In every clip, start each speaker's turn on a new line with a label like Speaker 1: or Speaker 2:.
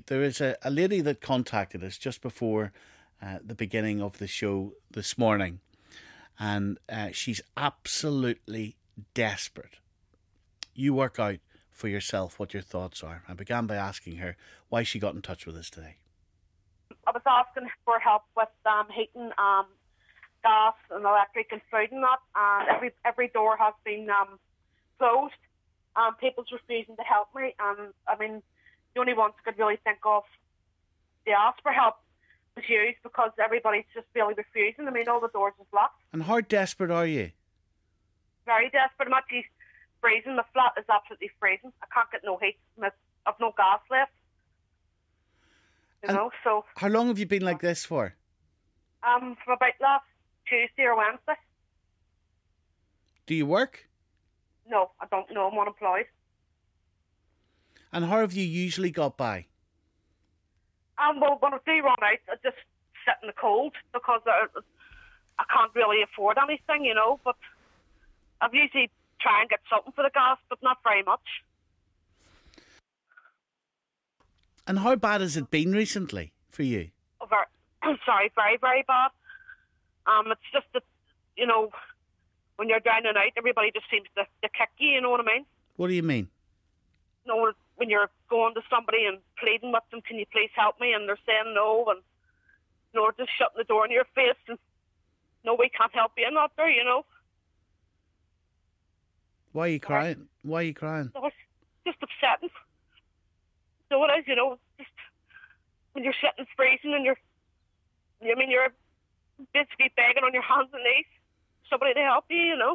Speaker 1: there is a lady that contacted us just before the beginning of the show this morning, and she's absolutely desperate. You work out for yourself what your thoughts are. I began by asking her why she got in touch with us today.
Speaker 2: I was asking for help with heating, gas and electric and food and that, and every door has been closed. People's refusing to help me, and I mean, the only ones I could really think of to ask for help was you, because everybody's just really refusing. I mean, all the doors are locked.
Speaker 1: And how desperate are you?
Speaker 2: Very desperate. I'm actually freezing. The flat is absolutely freezing. I can't get no heat. I've no gas left. You know, so...
Speaker 1: How long have you been like this for?
Speaker 2: For about last Tuesday or Wednesday.
Speaker 1: Do you work?
Speaker 2: No, I don't know. I'm unemployed.
Speaker 1: And how have you usually got by?
Speaker 2: Well, when I do run out, I just sit in the cold because I can't really afford anything, you know. But I've usually try and get something for the gas, but not very much.
Speaker 1: And how bad has it been recently for you?
Speaker 2: Oh, sorry, very, very bad. It's just that, you know, when you're down and out, everybody just seems to kick you, you know what I mean?
Speaker 1: What do you mean?
Speaker 2: You know, when you're going to somebody and pleading with them, can you please help me? And they're saying no, and, you know, just shutting the door in your face and, no, we can't help you, not there, you know.
Speaker 1: Why are you crying? Why are you crying?
Speaker 2: So it's just upsetting. So it is, you know, just when you're sitting freezing and you're basically begging on your hands and knees, somebody to help you, you know.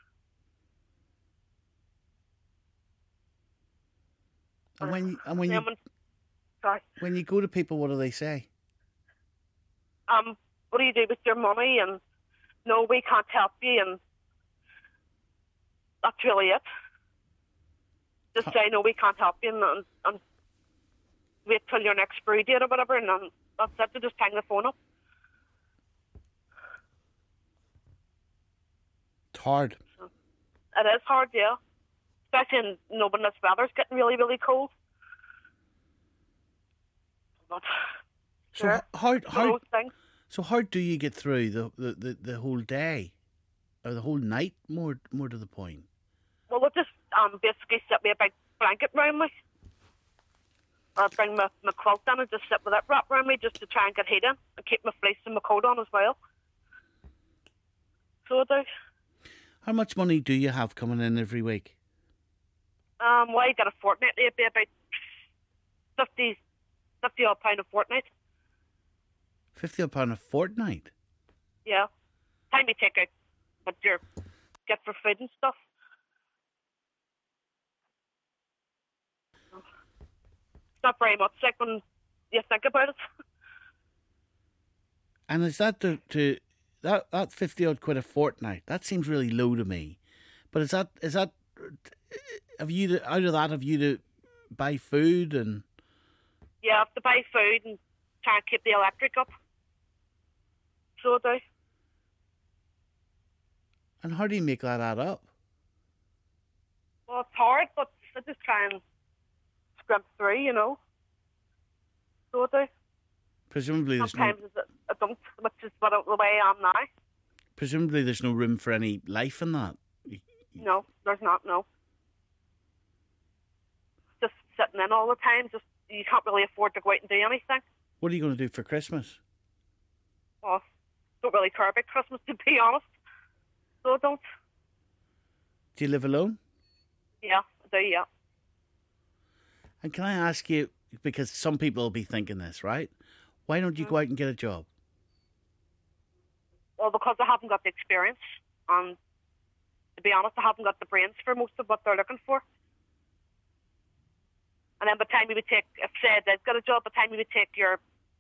Speaker 1: And when you go to people, what do they say?
Speaker 2: What do you do with your money? And no, we can't help you, and that's really it. Just say no, we can't help you, and wait till your next spree date or whatever, and then that's it. They just hang the phone up.
Speaker 1: It's hard.
Speaker 2: It is hard, yeah. Especially when this weather's getting really, really cold. But
Speaker 1: so how do you get through the whole day, or the whole night? More to the point.
Speaker 2: Well, we'll just basically sit with a big blanket round me, or bring my quilt in and just sit with it wrapped around me, just to try and get heat in and keep my fleece and my coat on as well. So I do.
Speaker 1: How much money do you have coming in every week?
Speaker 2: Well, I get a fortnightly. It'd be about 50 odd pound a fortnight.
Speaker 1: £50 odd a fortnight?
Speaker 2: Yeah. Time you take out what you get for food and stuff. It's not very much, like, when you think about it.
Speaker 1: And is that that 50 odd quid a fortnight? That seems really low to me. But is that have you to buy food and?
Speaker 2: Yeah, I have to buy food and try and keep the electric up. So I do.
Speaker 1: And how do you make that add up?
Speaker 2: Well, it's hard, but I just try and scrimp through, you know. So I do.
Speaker 1: Presumably there's
Speaker 2: sometimes I don't, which is the way I am now.
Speaker 1: Presumably there's no room for any life in that.
Speaker 2: No, there's not, no. Just sitting in all the time, you can't really afford to go out and do anything.
Speaker 1: What are you going to do for Christmas?
Speaker 2: Well, don't really care about Christmas, to be honest. So I don't.
Speaker 1: Do you live alone?
Speaker 2: Yeah, I do, yeah.
Speaker 1: And can I ask you, because some people will be thinking this, right? Why don't you go out and get a job?
Speaker 2: Well, because I haven't got the experience, and to be honest, I haven't got the brains for most of what they're looking for. And then by the time you would take, if say they've got a job, by the time you would take your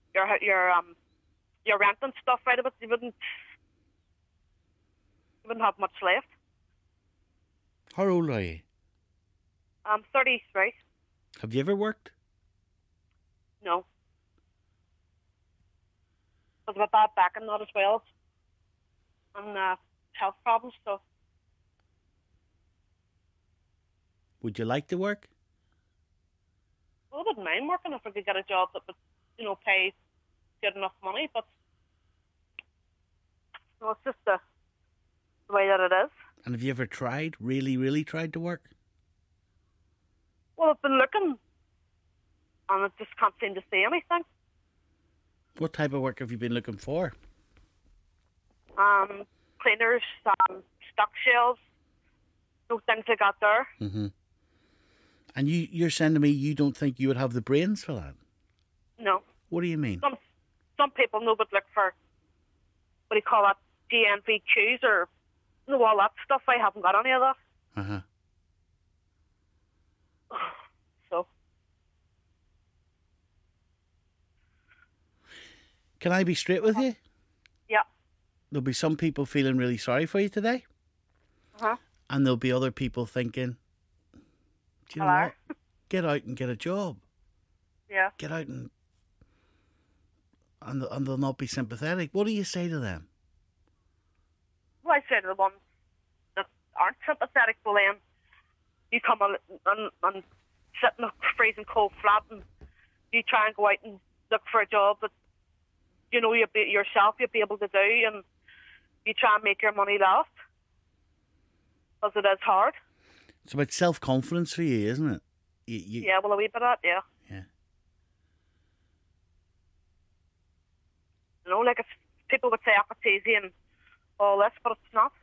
Speaker 2: rent and stuff out of it, you wouldn't have much left.
Speaker 1: How old are you?
Speaker 2: I'm 33.
Speaker 1: Have you ever worked?
Speaker 2: No. Because of a bad back and that as well. And health problems, so.
Speaker 1: Would you like to work?
Speaker 2: I wouldn't mind working if I could get a job that would, pay good enough money, but it's just the way that it is.
Speaker 1: And have you ever tried, really, really tried to work?
Speaker 2: Well, I've been looking, and I just can't seem to see anything.
Speaker 1: What type of work have you been looking for?
Speaker 2: Cleaners, stock shelves, those things like that there.
Speaker 1: Mm-hmm. And you're saying to me you don't think you would have the brains for that?
Speaker 2: No.
Speaker 1: What do you mean?
Speaker 2: Some people would look for, what do you call that, GNVQs or all that stuff. I haven't got any of that.
Speaker 1: Uh-huh.
Speaker 2: So.
Speaker 1: Can I be straight with you?
Speaker 2: Yeah.
Speaker 1: There'll be some people feeling really sorry for you today.
Speaker 2: Uh-huh.
Speaker 1: And there'll be other people thinking, do you know what? Get out and get a job.
Speaker 2: Yeah.
Speaker 1: Get out and they'll not be sympathetic. What do you say to them?
Speaker 2: Well, I say to the ones that aren't sympathetic, well, then you come and sit in a freezing cold flat and you try and go out and look for a job that you'll be able to do, and you try and make your money last, because it is hard.
Speaker 1: It's about self-confidence for you, isn't it?
Speaker 2: Yeah, well, a wee bit of that, yeah.
Speaker 1: Yeah.
Speaker 2: Like if people would say, oh, it's easy and all this, but it's not.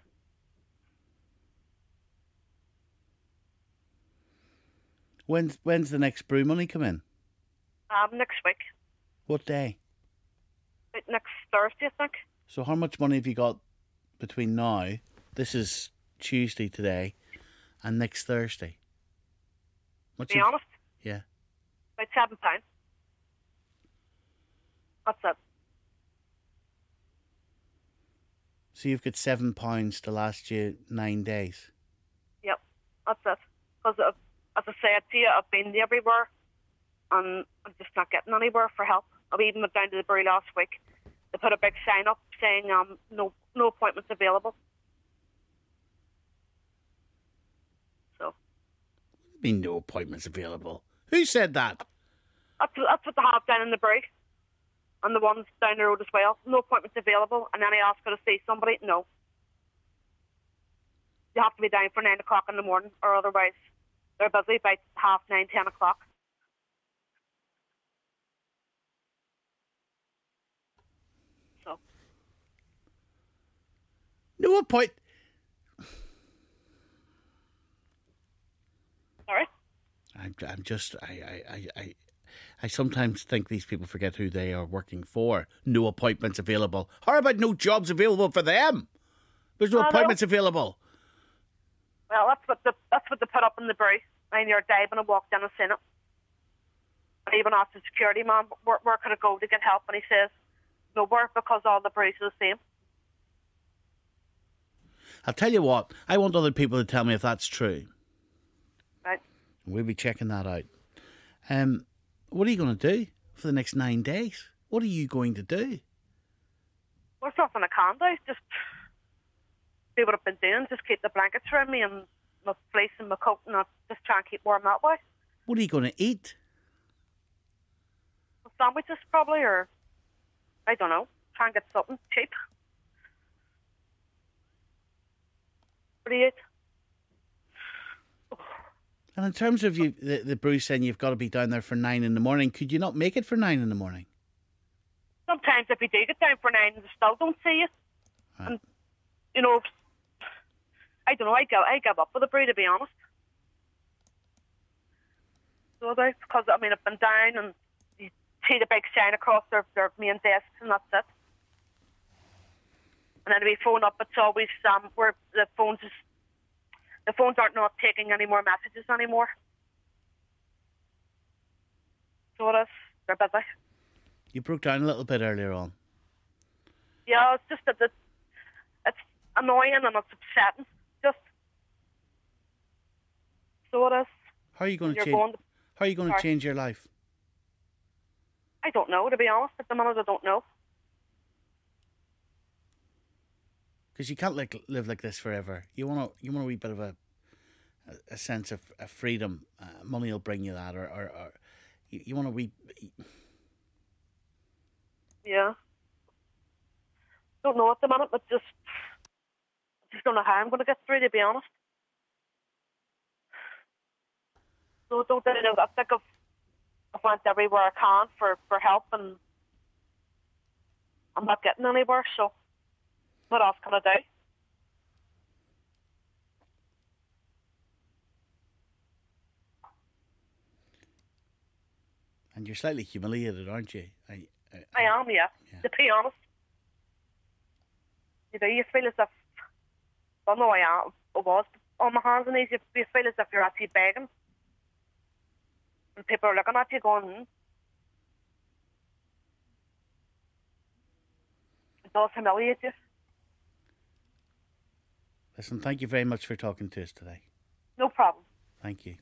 Speaker 1: When's the next brew money come in?
Speaker 2: Next week.
Speaker 1: What day?
Speaker 2: Next Thursday, I think.
Speaker 1: So how much money have you got between now, this is Tuesday today, and next Thursday?
Speaker 2: To be honest?
Speaker 1: Yeah.
Speaker 2: About £7. That's it.
Speaker 1: So you've got £7 to last you 9 days?
Speaker 2: Yep, that's it. Because as I said to you, I've been everywhere and I'm just not getting anywhere for help. I even went down to the brewery last week. They put a big sign up saying no appointments available. So.
Speaker 1: I mean, no appointments available. Who said that?
Speaker 2: That's what they have down in the brewery. And the ones down the road as well. No appointments available. And then I ask her to see somebody. No. You have to be down for 9 o'clock in the morning, or otherwise they're busy by 9:30, 10 o'clock. So.
Speaker 1: No appointment.
Speaker 2: Sorry?
Speaker 1: I sometimes think these people forget who they are working for. No appointments available. How about no jobs available for them? There's no appointments available.
Speaker 2: Well, that's what they put up in the brewery. I near dive and I walked in and seen it. I even asked the security man, where could I go to get help? And he says, nowhere, because all the breweries are the same.
Speaker 1: I'll tell you what, I want other people to tell me if that's true.
Speaker 2: Right.
Speaker 1: We'll be checking that out. What are you going to do for the next 9 days? What are you going to do?
Speaker 2: Well, there's nothing I can do. Just do what I've been doing. Just keep the blankets around me and my fleece and my coat, and I'll just try and keep warm that way.
Speaker 1: What are you going to eat?
Speaker 2: Sandwiches probably, or I don't know. Try and get something cheap. What do you eat?
Speaker 1: And in terms of you, the brew saying you've got to be down there for 9 in the morning, could you not make it for 9 in the morning?
Speaker 2: Sometimes if you do get down for 9, they still don't see you.
Speaker 1: Right.
Speaker 2: And, I don't know, I give up with the brew, to be honest. So because, I've been down and you see the big sign across their main desks and that's it. And then we phone up, it's always where the phones aren't not taking any more messages anymore. So it is. They're busy.
Speaker 1: You broke down a little bit earlier on.
Speaker 2: Yeah, it's just that it's annoying and it's upsetting. Just so it is.
Speaker 1: How are you going to change? How are you going to change your life?
Speaker 2: I don't know, to be honest. At the minute, I don't know.
Speaker 1: Because you can't live like this forever. You want a wee bit of a sense of freedom. Money will bring you that, or You want to be.
Speaker 2: Yeah. Don't know at the minute, but just don't know how I'm going to get through, to be honest. So don't I know. I think I've went everywhere I can for help, and I'm not getting anywhere. So what else can I do?
Speaker 1: And you're slightly humiliated, aren't you?
Speaker 2: I am, yeah. To be honest, you feel as if, well, no, I was on my hands and knees. You feel as if you're actually begging, and people are looking at you going, It does humiliate you.
Speaker 1: Listen, thank you very much for talking to us today.
Speaker 2: No problem.
Speaker 1: Thank you.